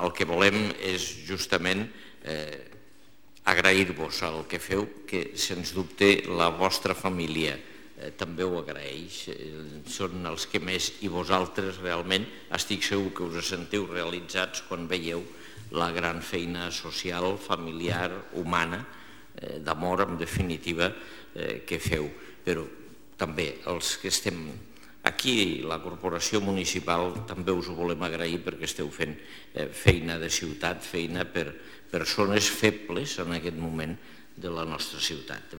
el que volem és justament agrair-vos el que feu, que sens dubte la vostra família també ho agraeix, són els que més, i vosaltres realment estic segur que us sentiu realitzats quan veieu la gran feina social, familiar, humana, d'amor, en definitiva, que feu. Però també els que estem aquí, la corporació municipal, també us ho volem agrair perquè esteu fent feina de ciutat, feina per persones febles en aquest moment de la nostra ciutat.